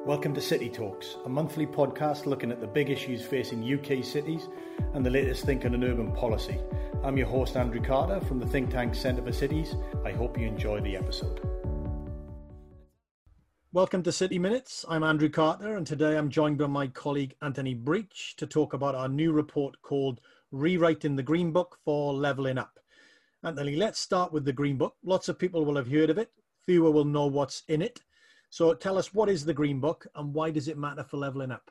Welcome to City Talks, a monthly podcast looking at the big issues facing UK cities and the latest thinking on urban policy. I'm your host, Andrew Carter, from the think tank Centre for Cities. I hope you enjoy the episode. Welcome to City Minutes. I'm Andrew Carter, and today I'm joined by my colleague Anthony Breach to talk about our new report called Rewriting the Green Book for Levelling Up. Anthony, let's start with the Green Book. Lots of people will have heard of it. Fewer will know what's in it. So tell us, what is the Green Book and why does it matter for levelling up?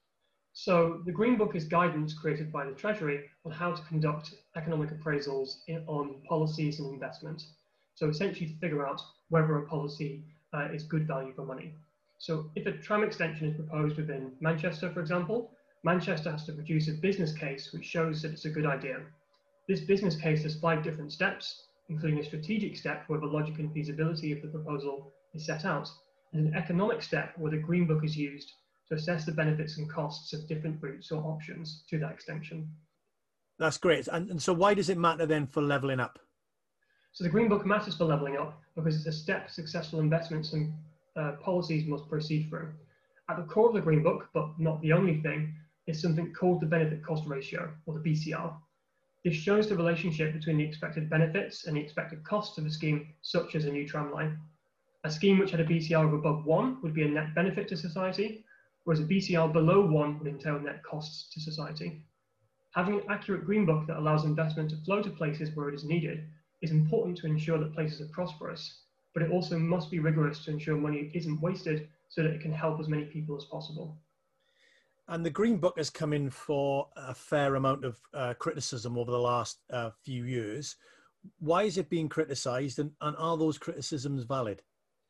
So the Green Book is guidance created by the Treasury on how to conduct economic appraisals on policies and investment. So essentially to figure out whether a policy is good value for money. So if a tram extension is proposed within Manchester, for example, Manchester has to produce a business case which shows that it's a good idea. This business case has 5 different steps, including a strategic step where the logic and feasibility of the proposal is set out, and an economic step where the Green Book is used to assess the benefits and costs of different routes or options to that extension. That's great. And so why does it matter then for levelling up? So the Green Book matters for levelling up because it's a step successful investments and policies must proceed through. At the core of the Green Book, but not the only thing, is something called the benefit cost ratio, or the BCR. This shows the relationship between the expected benefits and the expected costs of a scheme such as a new tram line. A scheme which had a BCR of above 1 would be a net benefit to society, whereas a BCR below 1 would entail net costs to society. Having an accurate Green Book that allows investment to flow to places where it is needed is important to ensure that places are prosperous, but it also must be rigorous to ensure money isn't wasted so that it can help as many people as possible. And the Green Book has come in for a fair amount of criticism over the last few years. Why is it being criticised, and are those criticisms valid?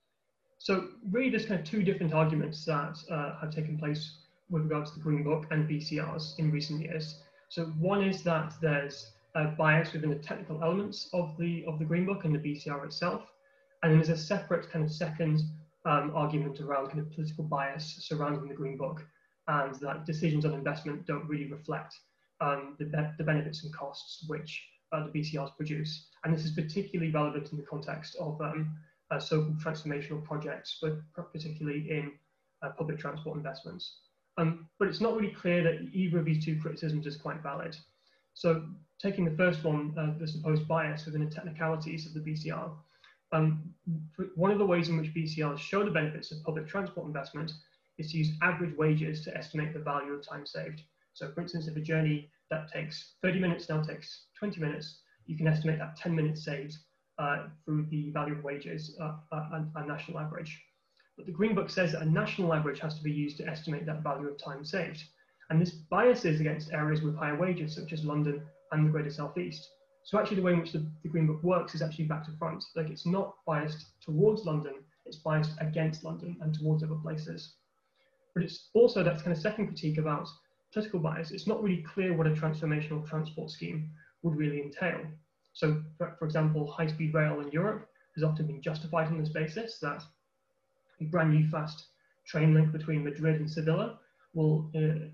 So really there's kind of 2 different arguments that have taken place with regards to the Green Book and BCRs in recent years. So one is that there's a bias within the technical elements of the Green Book and the BCR itself. And then there's a separate kind of second argument around kind of political bias surrounding the Green Book, and that decisions on investment don't really reflect the benefits and costs which the BCRs produce. And this is particularly relevant in the context of so-called transformational projects, but particularly in public transport investments. But it's not really clear that either of these 2 criticisms is quite valid. So taking the first one, the supposed bias within the technicalities of the BCR, one of the ways in which BCRs show the benefits of public transport investment is to use average wages to estimate the value of time saved. So for instance, if a journey that takes 30 minutes now takes 20 minutes, you can estimate that 10 minutes saved through the value of wages, a national average. But the Green Book says that a national average has to be used to estimate that value of time saved. And this biases against areas with higher wages, such as London and the Greater South East. So actually the way in which the Green Book works is actually back to front. Like, it's not biased towards London, it's biased against London and towards other places. But it's also that kind of second critique about political bias. It's not really clear what a transformational transport scheme would really entail. So, for example, high-speed rail in Europe has often been justified on this basis, that a brand new fast train link between Madrid and Sevilla will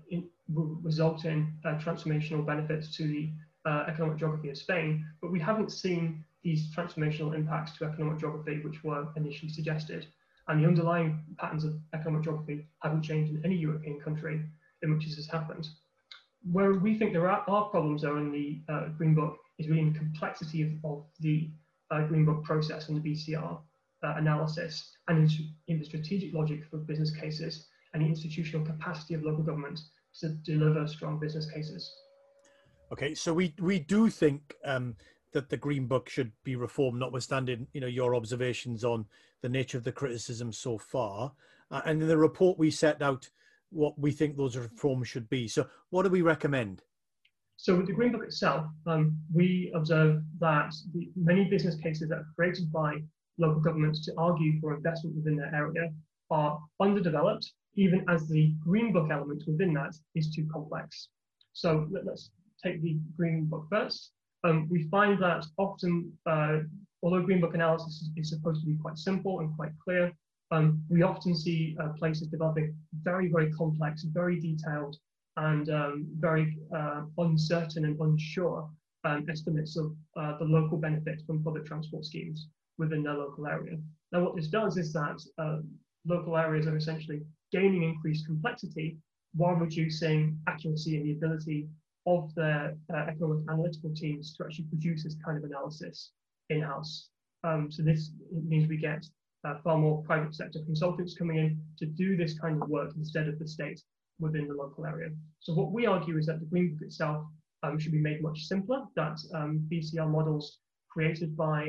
result in transformational benefits to the economic geography of Spain, but we haven't seen these transformational impacts to economic geography which were initially suggested. And the underlying patterns of economic geography haven't changed in any European country in which this has happened. Where we think there are problems, though, in the Green Book is really in the complexity of the Green Book process and the BCR analysis, and in the strategic logic for business cases and the institutional capacity of local government to deliver strong business cases. Okay, so we do think that the Green Book should be reformed, notwithstanding your observations on the nature of the criticism so far. And in the report we set out what we think those reforms should be. So what do we recommend? So with the Green Book itself, we observe that many business cases that are created by local governments to argue for investment within their area are underdeveloped, even as the Green Book element within that is too complex. So let's take the Green Book first. We find that often, although Green Book analysis is supposed to be quite simple and quite clear, we often see places developing very, very complex, very detailed, and very uncertain and unsure estimates of the local benefit from public transport schemes within their local area. Now, what this does is that local areas are essentially gaining increased complexity while reducing accuracy and the ability of their economic analytical teams to actually produce this kind of analysis in-house. So this means we get far more private sector consultants coming in to do this kind of work instead of the state within the local area. So what we argue is that the Green Book itself should be made much simpler, that BCR models created by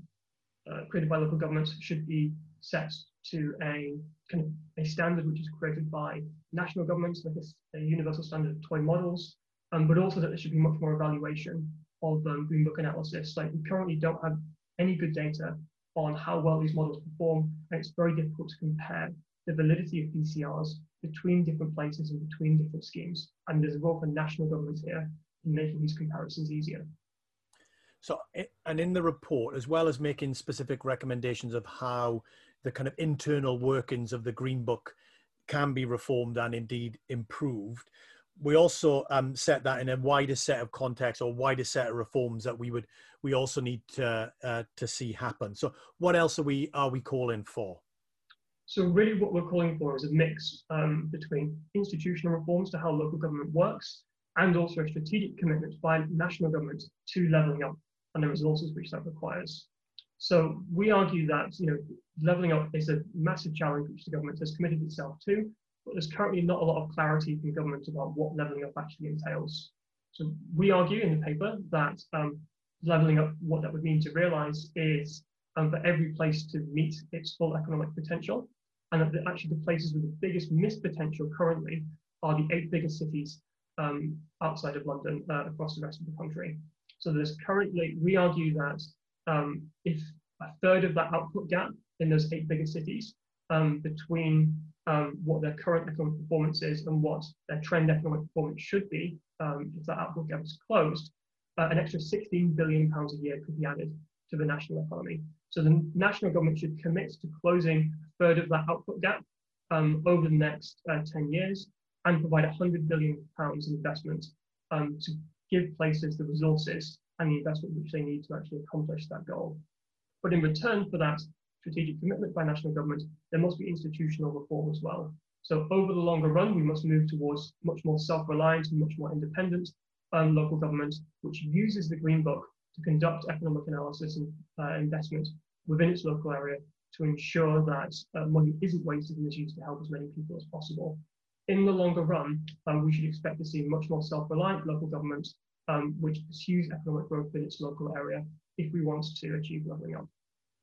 local governments should be set to a kind of a standard which is created by national governments, like a universal standard of toy models, but also that there should be much more evaluation of Green Book analysis. Like, we currently don't have any good data on how well these models perform, and it's very difficult to compare the validity of BCRs between different places and between different schemes. And there's a role for national governments here in making these comparisons easier. So, and in the report, as well as making specific recommendations of how the kind of internal workings of the Green Book can be reformed and indeed improved, we also set that in a wider set of contexts or wider set of reforms that we also need to see happen. So what else are we calling for? So really what we're calling for is a mix between institutional reforms to how local government works and also a strategic commitment by national government to levelling up and the resources which that requires. So we argue that levelling up is a massive challenge which the government has committed itself to, but there's currently not a lot of clarity from government about what levelling up actually entails. So we argue in the paper that levelling up, what that would mean to realise is for every place to meet its full economic potential, and that actually the places with the biggest missed potential currently are the 8 biggest cities outside of London across the rest of the country. So there's currently, we argue that if a third of that output gap in those 8 biggest cities between what their current economic performance is and what their trend economic performance should be, if that output gap is closed, an extra £16 billion a year could be added to the national economy. So the national government should commit to closing a third of that output gap over the next 10 years and provide £100 billion in investment to give places the resources and the investment which they need to actually accomplish that goal. But in return for that strategic commitment by national government, there must be institutional reform as well. So over the longer run, we must move towards much more self-reliant and much more independent local government, which uses the Green Book to conduct economic analysis and investment within its local area to ensure that money isn't wasted and is used to help as many people as possible. In the longer run, we should expect to see much more self-reliant local government which pursues economic growth in its local area if we want to achieve levelling up.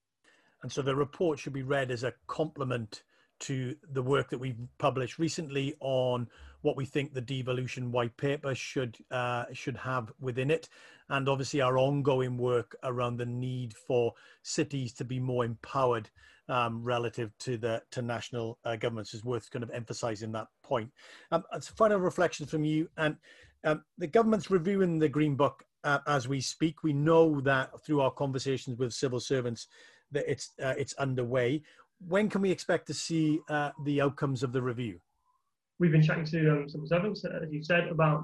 And so the report should be read as a complement to the work that we've published recently on what we think the devolution white paper should have within it, and obviously our ongoing work around the need for cities to be more empowered relative to national governments is worth kind of emphasising that point. As a final reflection from you, and the government's reviewing the Green Book as we speak. We know that through our conversations with civil servants that it's underway. When can we expect to see the outcomes of the review? We've been chatting to civil servants, as you said, about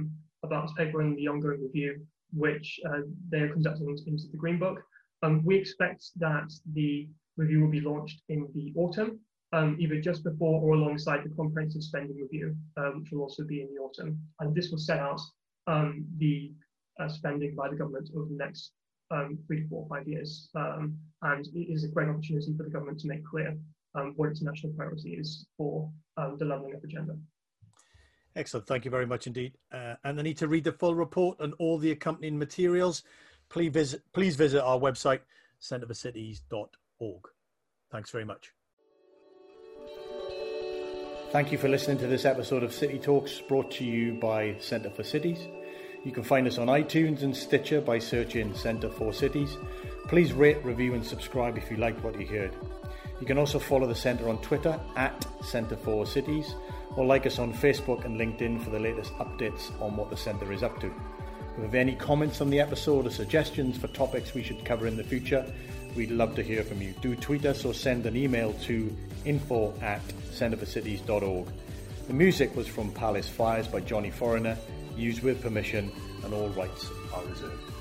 this paper and the ongoing review, which they are conducting into the Green Book. We expect that the review will be launched in the autumn, either just before or alongside the comprehensive spending review, which will also be in the autumn. And this will set out the spending by the government over the next 3 to 4 or 5 years. And it is a great opportunity for the government to make clear what its national priority is for the levelling up agenda. Excellent. Thank you very much indeed. And to read the full report and all the accompanying materials, please visit our website, centreforcities.org. Thanks very much. Thank you for listening to this episode of City Talks, brought to you by Centre for Cities. You can find us on iTunes and Stitcher by searching Centre for Cities. Please rate, review and subscribe if you liked what you heard. You can also follow the Centre on Twitter at Centre for Cities, or like us on Facebook and LinkedIn for the latest updates on what the Centre is up to. If you have any comments on the episode or suggestions for topics we should cover in the future, we'd love to hear from you. Do tweet us or send an email to info@centreforcities.org. The music was from Palace Fires by Johnny Foreigner, used with permission, and all rights are reserved.